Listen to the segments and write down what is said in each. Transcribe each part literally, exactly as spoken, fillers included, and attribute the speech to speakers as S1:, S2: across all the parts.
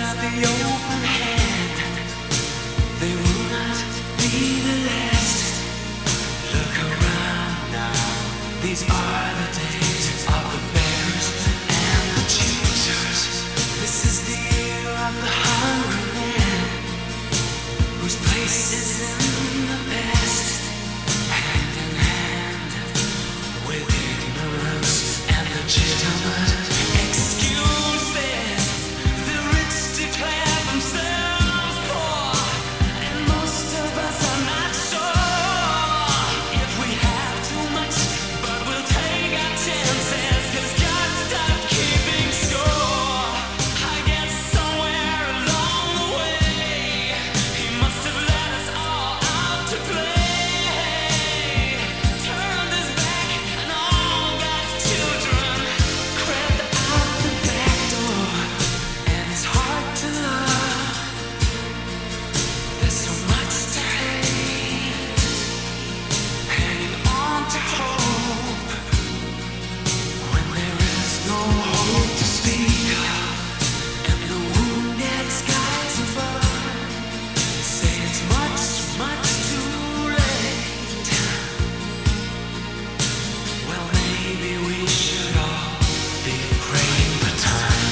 S1: out the open hand. They will not be the last. Look around now. These are the days of the beggars and the choosers. This is the year of the hungry man, whose place is in the past. Hand in hand with ignorance and legitimate excuses, the rich declare themselves poor, and most of us are not sure if we have too much, but we'll take our chances, 'cause God stopped keeping score. I guess somewhere along the way, He must have let us all out to play. Turned His back and all God's children crept out the back door, and it's hard to love. There's so much to hate, hanging on to hope when there is no hope to speak of, and the wounded skies above say it's much, much too late. Well, maybe we should all be praying for time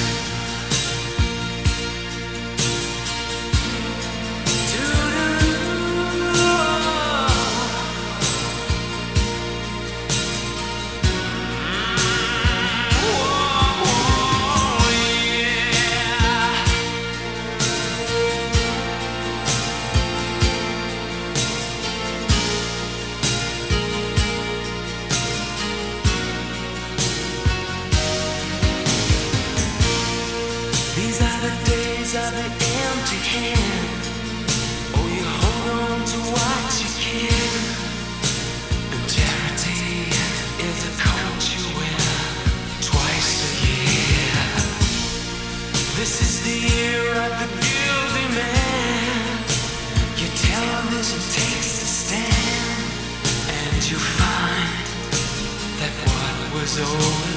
S1: to oh, yeah. These are the days of the empty hand. Oh, you hold on to what you can. And charity is a coat you wear twice a year. This is the year of the guilty man. Your television takes a stand, and you find that what was old